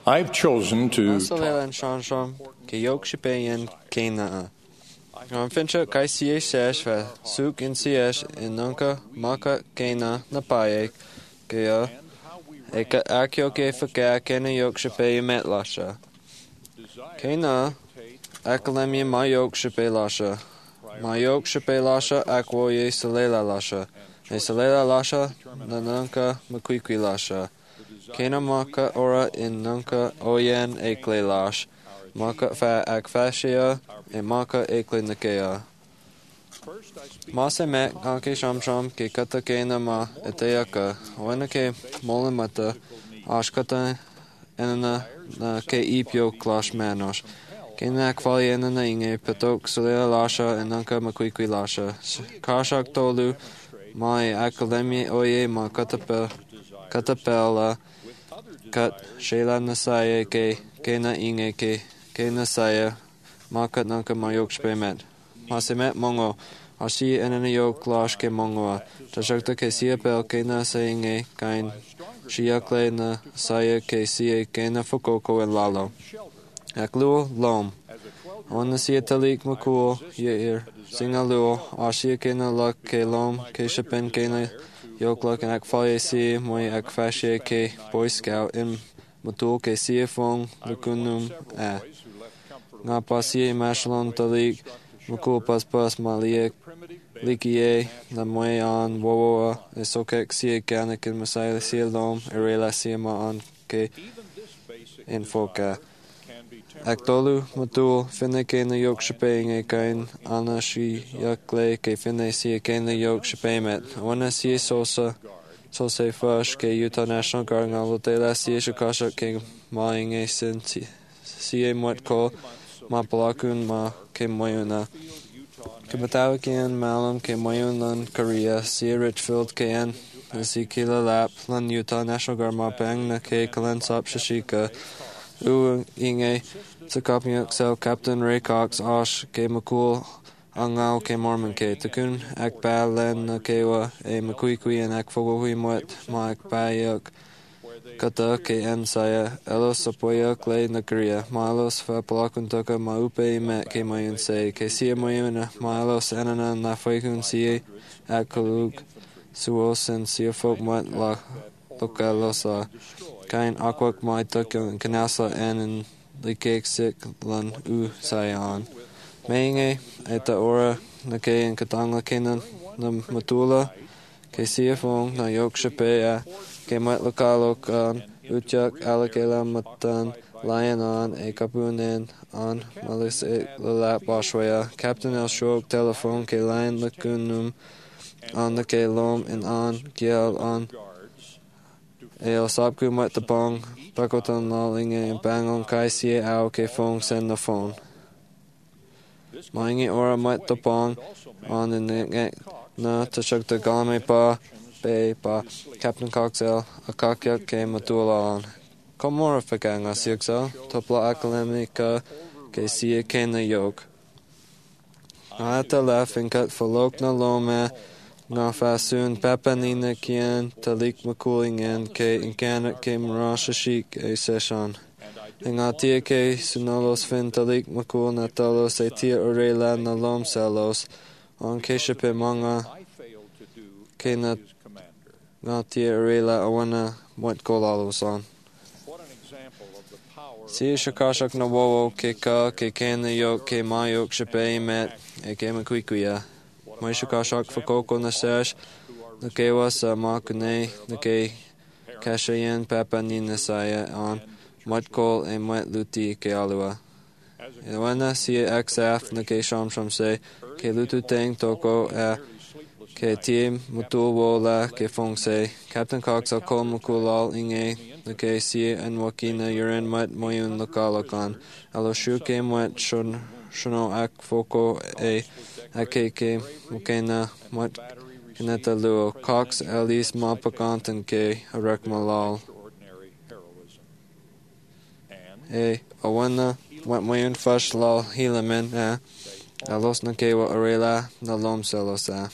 I've chosen to Masalela Shansham, ke yok shipayan Kana. Fincha kai CSS fa suk in CS in nunca maka Kana napaye ke eka akyo ke faka kena yok shipay metlasha. Kana akalemia ma yok shipay lasha. Ma yok shipay lasha akwo ye salela lasha. E salela lasha na nunca makwikwi lasha. Kana maka ora in nunca oyen ekle lash. Maka fa akfashia e maka ekle nakea. Mase me anke shamsham ke kata kena ma eteyaka. Wana ke molimata ashkata enana na ke ipyo klash manos. Kena akvali enana inge patok sulia lasha e nunca makwikwi lasha. Kashak tolu mai akademi oye ma katapela kat shela nasaya ke kena inge ke kena saya makat nanka mayok spemet. Masimet mongo ashi enana yok lash ke mongoa. Tashakta ke sia pel kena sayinge kain shiakle na saya ke sia kena fukoko en lalo. Akluo lom. Ona sia talik makul yeir singaluo ashi kena lak ke lom ke shapen kena yoklak en akfalye si moy akfashe ke Boy Scout in matul ke si fong lukunum a. Nga pasie mashlon talik makul pas malie likie na moy an wowoa e sokek si kanek in masay si lom erela si ma an ke infoka. Aktolu matul finne ke na yok shapeng e kain ana shi yakle ke finne si ke na yok shapemet. Ona si sosa se fash ke Utah National Guard ngalo te la si shakasha ke maing e sin si e mwet ko ma palakun ma ke moyuna. Kumatawa ke an malam ke moyun lan Korea si Richfield ke an si kila lap lan Utah National Guard ma pang na ke kalan sap shashika inge sa kapnyak sel Captain Ray Cox ash ke makul angaw ke Mormon ke takun akpa len na kewa e makwikwi en akfogohui mwet ma akpayak kata ke en saya elos apoyak le na Korea malos fa palakun toka maupe met ke mayun se ke siya mayun malos enana na faikun siya akalug suos en siya folk mwet la lokalosa kain akwak maitak kanasa en likeksik lan sayan. Mainge eta ora na ke en katanga kenan na matula ke siafong na yok shapea ke mat lokalo kan utyak alakela matan layanan e kapunen an malis e lalap bashwaya. Captain El Shok telephone ke layan lakunum an na ke lom in an kiel an el sabku mat tapong pakotan lalinge in bangon kai sie au ke phone send the phone. Maingi ora mat tapong on in na tashakta galame pa be pa Captain Coxel akakyak ke matula on. Komora fakanga siuksel topla akademika ke sie kena yok. Ata laughing cut falok na lome nga fasun papanina kian talik makulingen ke inkanak ke marashashik e session. Nga tia ke sunolos fin talik makul na talos e tia orela na lom selos on ke shape manga ke na nga tia orela awana mwet kolalos on. Si shakashak na wowo ke ka ke kena yok ke mayok shape met e ke makwikuya. May shakashak fakoko na sesh na kewa sa makune na ke kashayan papanin na saya on matkol e mat luti ke alua. Iwana siya aksaf na ke shamsham se ke lutu teng toko a ke team mutuwo la ke fong se. Captain Cox al kol mukulal inge na ke siya anwakina yuren mat moyun lokalakan. Alo shu ke mat shuno ak foko e akeke mukena mat kineta luo Cox alis mapakantan ke arak malal e awana mat moyun fash lal hilamen alos na kewa arela na lom selosa.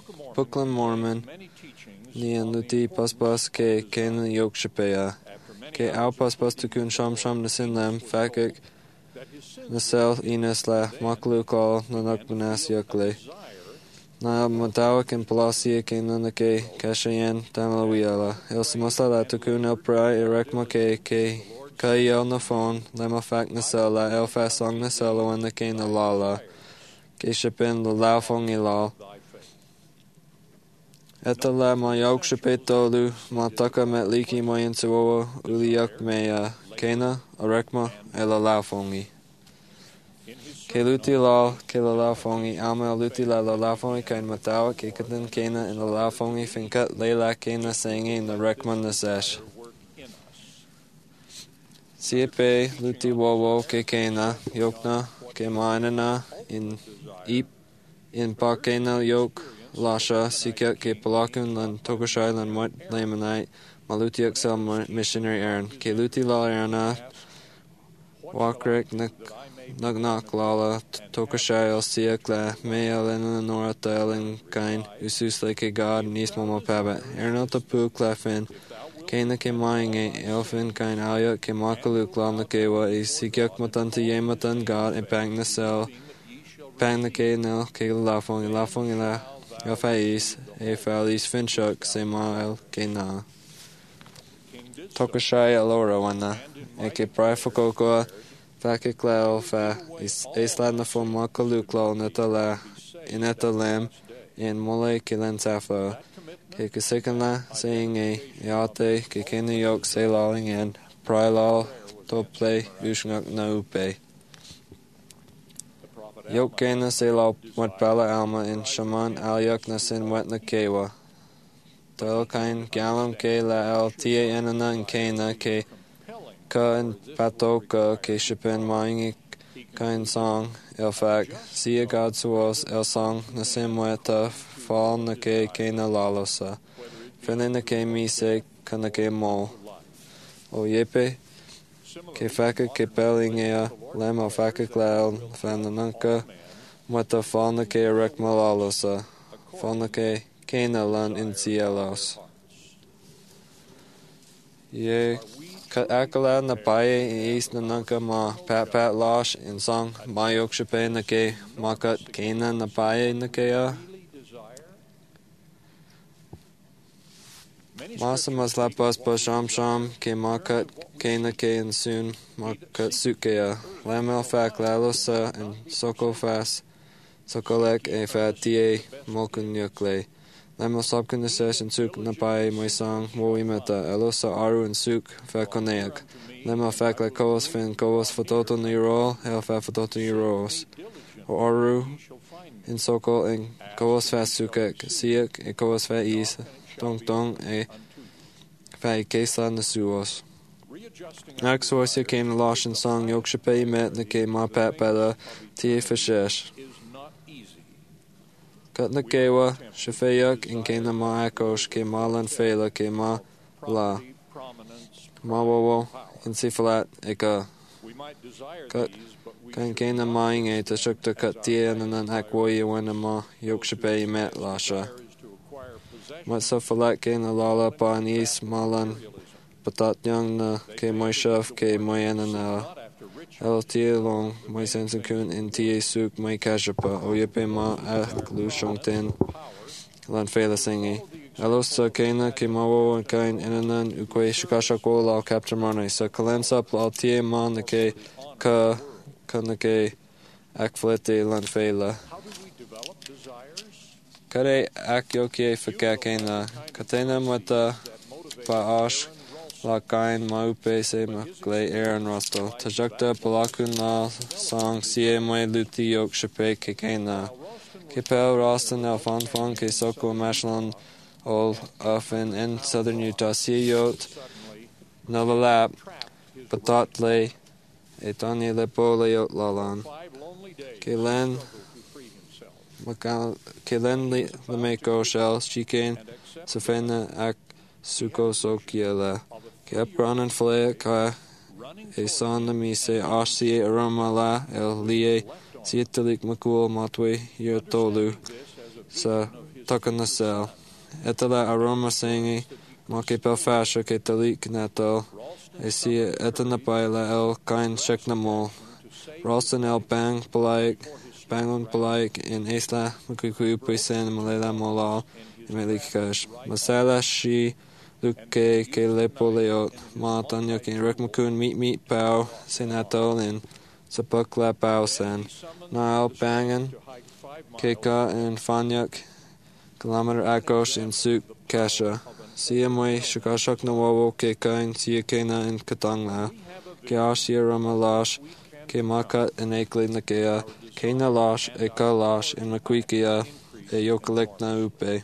Bookland Mormon nian luti paspas ke ken yok shapea ke aupas pastukun sham na sinlem fakik na sel inas la maklu call na nakbunas yakle. Na matawa ken palasia ken na ke kashayan tamalawiala. El samasa la tukun el prai erekma ke kai el na phone lema fak na sel la el fa song na sel wan na ke na lala. Ke shipin la laufong ilal. Eta la ma yauk shipetolu ma taka met liki ma yansuwa uliak mea kena arekma ela laufongi. Ke luti lal ke la laufongi alma luti la laufongi kain matawa ke katan kena in la laufongi finkat leila kena sangi na rekma na sesh. Siepe luti wawo ke kena yokna ke mainana in ip in pa kena yok lasha sikat ke palakun lan tokushai lan wat lamanite maluti excel missionary aaron ke luti la arana wakrek nagnak lala tokushai el siak la mea lena nora tailing kain usus like god nis mama pabat aaron tapu klafin kena ke mainge elfin kain alia ke makalu klam na kewa e sikat matan te yematan god and bang na sel bang na ke no ke lafong la Fais, Falis Finchuk, Semail, Kena. Tokushai Alora wana, Eke Prifokoko, Fakiklau Fa, Islad na Fom Makaluklo, Netala, Ineta Lem, in Mole Kilen Safo, Kekasikanla, saying a Yate, Kekena Yok, Sailing, and Prilal, Tople, Ushnak na Upe. Yok kena selaw wat pala alma in shaman alyak na sin wet na kewa. Tal kain galam ke la al tia enana in kena ke ka in patoka ke shipen maing kain song el fak sia god suos el song na sin weta fall na ke kena lalosa. Fene na ke mi se kana ke mo. O yepe ke faka ke pelingea lema faka cloud fanananka mata fauna ke rekmalalosa fauna ke kena lan in cielos ye kat akala na paye east nananka ma pat losh in song mayok shape na ke makat kena na paye na kea Masa maslapas pa sham ke makat kena ke in soon makat sukea lamel fak lalosa and sokofas sokolek e fa tie mokun yukle lamel sabkan na session suk na pai my song wo imeta elosa aru and suk fa koneak lamel fak la koos fin koos fototo ni rol el fa fototo ni roos o aru in sokol and koos fa sukek siak e koos fa is Tong e fai keisla na suos. Axosia came the losh and song yokshape met na ke ma pat bela tie fashesh. Kat na kewa shafeyak in ke na ma akosh ke malan fela ke ma la. Ma wawo in sifalat eka. Kat kan ke na maing e ta shukta kat tie na nan akwoye wana ma yokshape met lasha. Matsa falat ke na lala pa anis malan patat yang na ke moishaf ke moyana na el tie long moi sensen kun in tie suk moi kashapa o yepe ma ak lu shongten lan fela singi elos sa kena ke mawo kain enanan ukwe shukasha ko la capture money sa kalensa pla tie ma na ke ka na ke ak flete lan fela Kare akyokie fakakena katena mata pa ash la kain maupe se makle aaron rosto tajakta palakun la song sie moi luti yok shape kekena kepel rostan el fanfon ke soko mashlon ol often in southern Utah sie yot nalalap patatle etani lepo le yot lalan kelen Kelen lemeko shell chicken safena ak suko sokiela kepranan flea ka e son mise ashi aroma la el lie sietalik makul matwe yotolu sa takanasel etala aroma singi Ma ke pel fasha ke talik nato. E si etana paila el kain sheknamol. Ralston el bang palaik. Bangon palaik in Isla Mukuku Pisen Malela Molal in Melikash. Masala shi Luke ke lepoleot. Ma tanyak in Rekmakun meet pau senatol in Sapukla pau san. Nile bangan keka in Fanyak kilometer akos in Suk Kasha. Siamwe Shakashak Nawawo keka in Siakena in Katangla. Ke Ashia Ramalash ke Makat in Ekli Nakea. Kena lash e ka lash in Makwikia e yokalek na upe.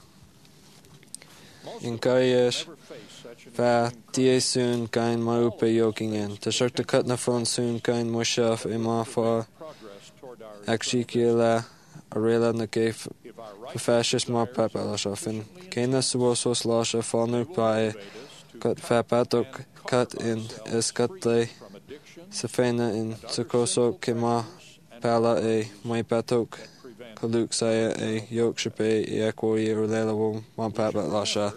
In Kayesh fa tie soon kain ma upe yokingen. Tashak the cut na phone soon kain mushaf e ma fa akshikiela arela na ke fascist ma papa lashafin. Kena suosos lasha fa nu pae cut fa patok cut in eskate safena in sukoso ke ma pala e mai patok kaluk saya e yokshape e ekoi urlelawo ma papa lasha.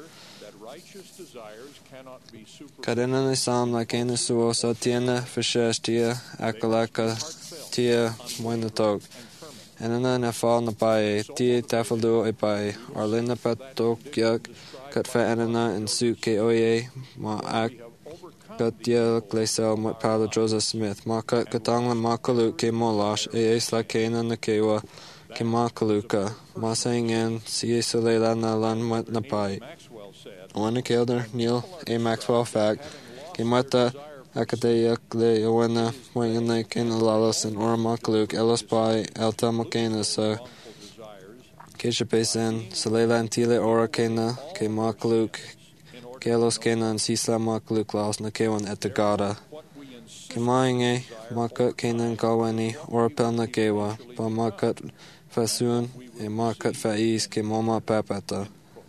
Kadena ni sam la kena suosa tiena fishes tia akalaka tia moinatok. Enana na fall na pae tia tafaldu e pae arlena patok yak kat fa enana in suke oye ma ak Katia Glacel Pala Joseph Smith, Maka Katangla Makalu ke Molash, Isla Kena Nakewa, ke Makaluka, Masangan, Sie Solela Nalan Napai. Owana Kelder, Neil A. Maxwell Fact, ke Mata Akadeya Gle Owana, Wangana Kena Lalos and Ora Makaluk, Elos Pai, Elta Makena, so Kesha Pesan, Solela Antile Ora Kena, ke Makaluk, Kelos kenan sisla makluk laos na kewan etagada. Kemainge makat kenan kawani orpel na kewa pa makat fasun e makat faiz ke moma papata.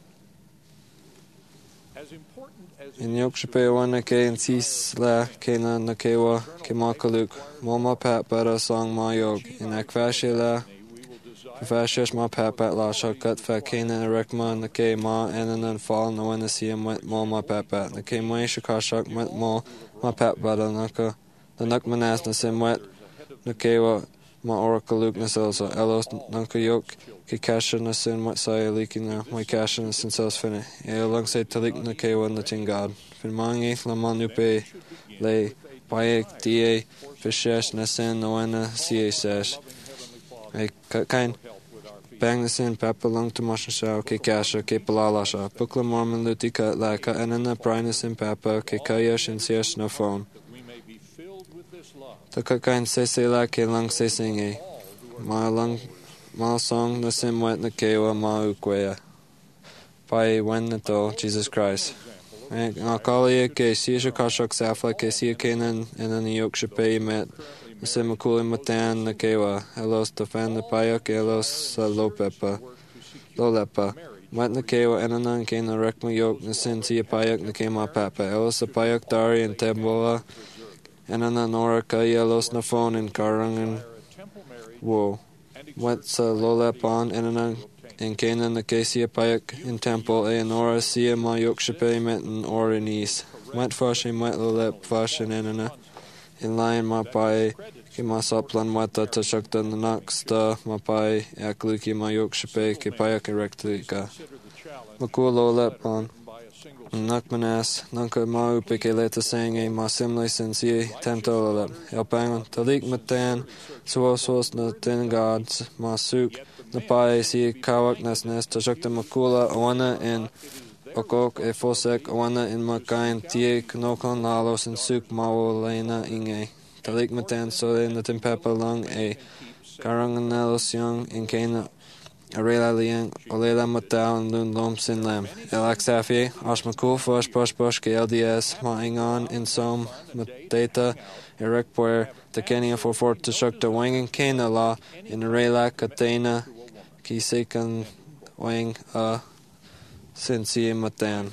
In yokshape wana ke in sisla kenan na kewa ke makaluk moma papata song mayog in akvashila Fashish ma papat la shakat fa kena rekma na ke ma enanan fall na wana siya mo ma papat na ke may shakashak mat mo ma papata naka na nakmanas na simwet na kewa ma orakaluk na selso elos nanka yok ke kasha na sin mat saya liki na may kasha na sin sels fine e lang say talik na kewa na tingad fin mangi laman upe le paek die fishesh na sin na wana siya sesh e kain bang the sin papa long to motion show ke kasha ke palalasha bukla mormon lutika la ka enana prinus in papa ke kayash in siash no phone to ka kain se la ke lang se singe ma lang ma song na sin wet na kewa ma ukwea pai when na to Jesus Christ na kalia ke siya kashak safla ke siya kenan enana yok shape met Simakuli matan na kewa, elos tafan na payak, elos sa lolepa. Mat na kewa enanan ke na rekma yok na sin siya payak na kema papa, elos sa payak dari and tembola, enanan ora kaya elos na phone in karangan wo. Mat sa lolepan enanan in kena na ke siya payak in temple e nora siya ma yok shape met in ora nis. Mat fashin mat lolep fashin enana. In line mapai ki masaplan mata tashakta naksta mapai akluki mayok shape ki payak erectlika makulo lepan nakmanas nanka mau pikeleta sange masimle sensi temtolap elpangon talik matan suosos na tengads masuk napai si kawak nasnes tashakta makula owana in Okok e fosek owana in makain tie knokon lalos in suk mawo lena inge. Talik matan sole na timpapa lang e karanganelos yung in kena arela liang olela matao and lun lom sin lem. Elak safi ashmakul fosh posh ke LDS ma ingon in som mateta erek puer te kenia for fort to shuk to wangin kena la in arela katena ki sekan wang Sinsi matan.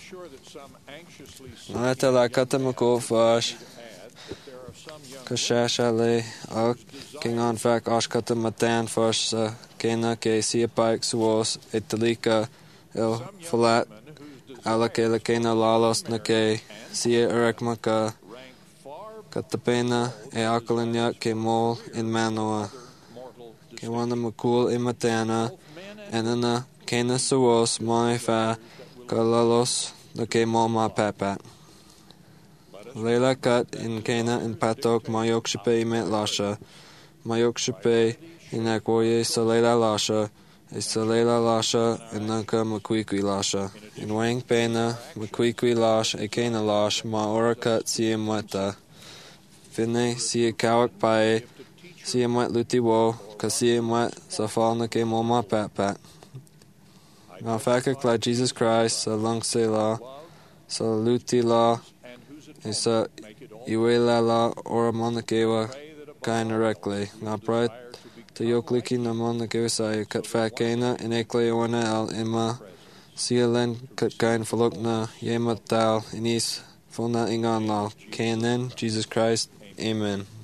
Nata la katamako fash. Kashasha le al king on fac ash katamatan fash kena ke sia paik suos etalika el falat ala ke la ke na lalos na ke sia urak maka katapena e akalinya ke mol in manoa ke wana makul e matana enana ke na suos mai fa kalalos na ke mol ma papat Leila kat in kena in patok mayok shipe imet lasha mayok shipe in akwoye sa Leila lasha sa Leila lasha in nanka makwikwi lasha in wang pena makwikwi lash e kena lash ma ora kat siya mweta Finne siya kawak pae siya mwet luti wo ka siya mwet sa fall na ke mo ma pat ma fakak la Jesus Christ sa lang se la sa luti la isa iwela la ora monakewa kaina rekle nga prait to yokliki na monakewa sa kat fakena in ekle wana al ima sialen kat kain falok na yema tal inis fulna ingan la kanen Jesus Christ amen